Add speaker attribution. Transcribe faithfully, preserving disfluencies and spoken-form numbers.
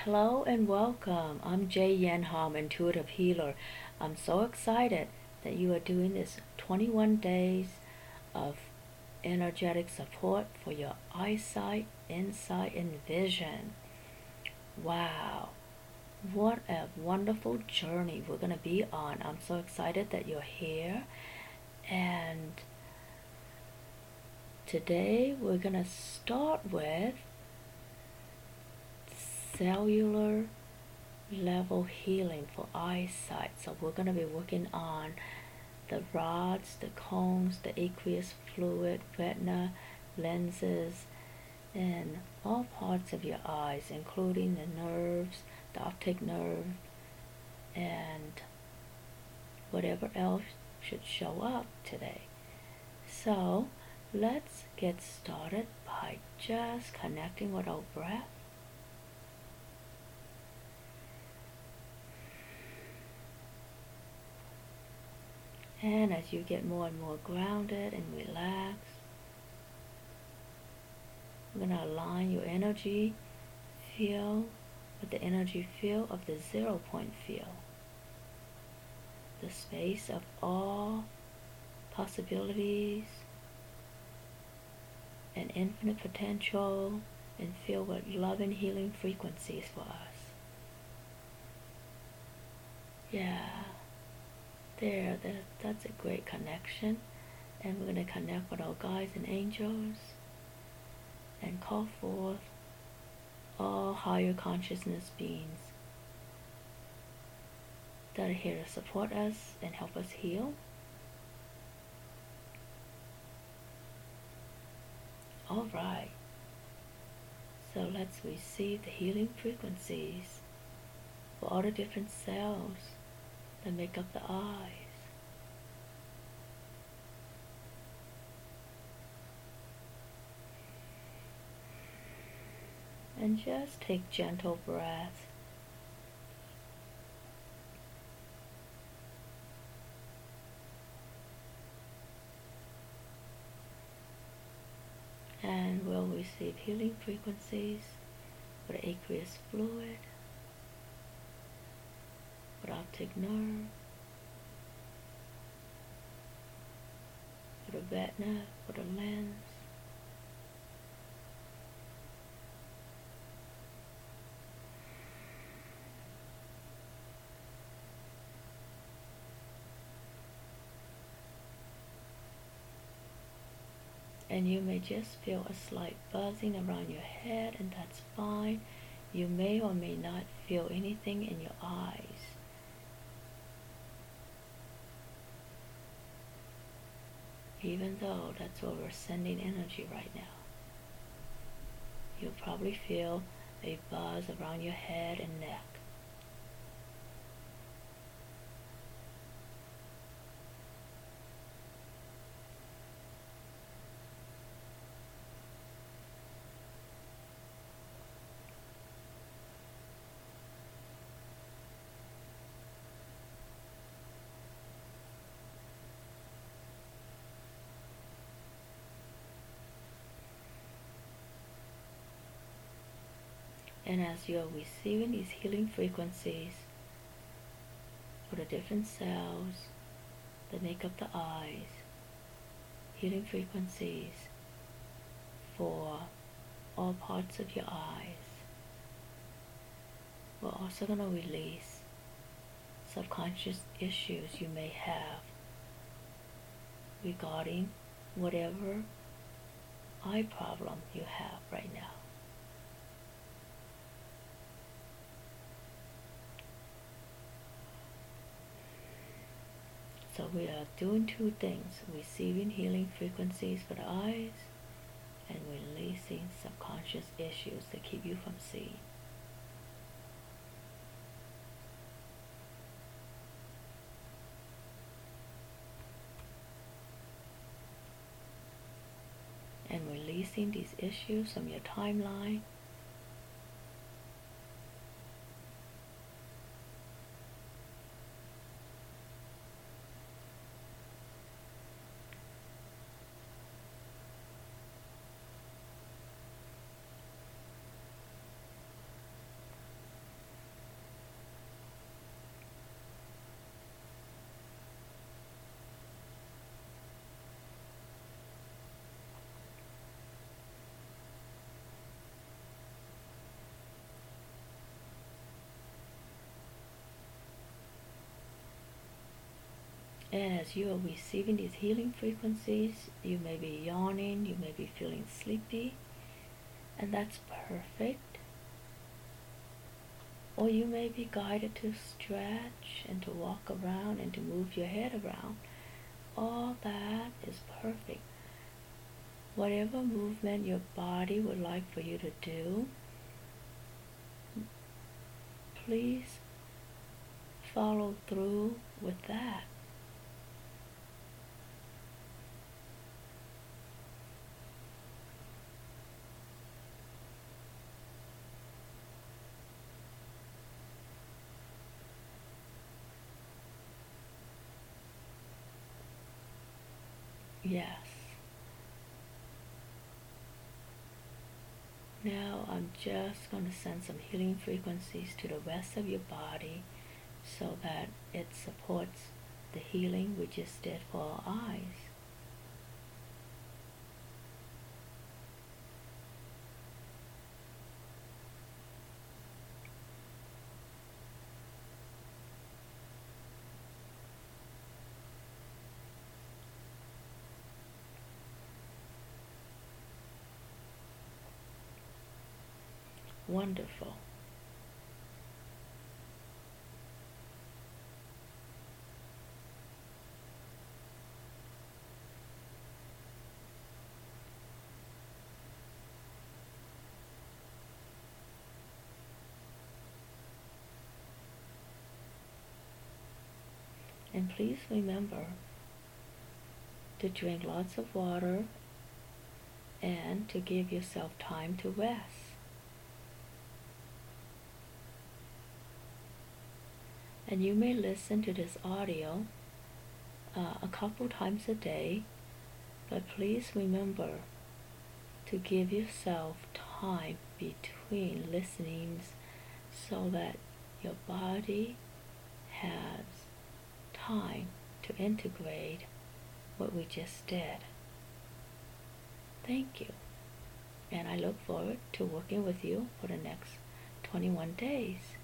Speaker 1: Hello and welcome. I'm Jay Yen Hom, Intuitive Healer. I'm so excited that you are doing this twenty-one days of energetic support for your eyesight, insight, and vision. Wow, what a wonderful journey we're going to be on. I'm so excited that you're here. And today we're going to start with cellular level healing for eyesight. So we're going to be working on the rods, the cones, the aqueous fluid, retina, lenses, and all parts of your eyes, including the nerves, the optic nerve, and whatever else should show up today. So let's get started by just connecting with our breath. And as you get more and more grounded and relaxed, we're going to align your energy field with the energy field of the zero point field. The space of all possibilities and infinite potential, and filled with love and healing frequencies for us. Yeah. There, that, that's a great connection. And we're going to connect with our guides and angels and call forth all higher consciousness beings that are here to support us and help us heal. All right. So let's receive the healing frequencies for all the different cells that make up the eyes. And just take gentle breaths. And we'll receive healing frequencies for the aqueous fluid, for the optic nerve, for the retina, for the lens, and you may just feel a slight buzzing around your head, and that's fine. You may or may not feel anything in your eyes. Even though that's where we're sending energy right now. You'll probably feel a buzz around your head and neck. And as you're receiving these healing frequencies for the different cells that make up the eyes, healing frequencies for all parts of your eyes, we're also going to release subconscious issues you may have regarding whatever eye problem you have right now. So we are doing two things, receiving healing frequencies for the eyes and releasing subconscious issues that keep you from seeing. And releasing these issues from your timeline And as you are receiving these healing frequencies, you may be yawning, you may be feeling sleepy, and that's perfect. Or you may be guided to stretch and to walk around and to move your head around. All that is perfect. Whatever movement your body would like for you to do, please follow through with that. Yes. Now I'm just going to send some healing frequencies to the rest of your body so that it supports the healing we just did for our eyes. Wonderful. And please remember to drink lots of water and to give yourself time to rest. And you may listen to this audio uh, a couple times a day, but please remember to give yourself time between listenings so that your body has time to integrate what we just did. Thank you. And I look forward to working with you for the next twenty-one days.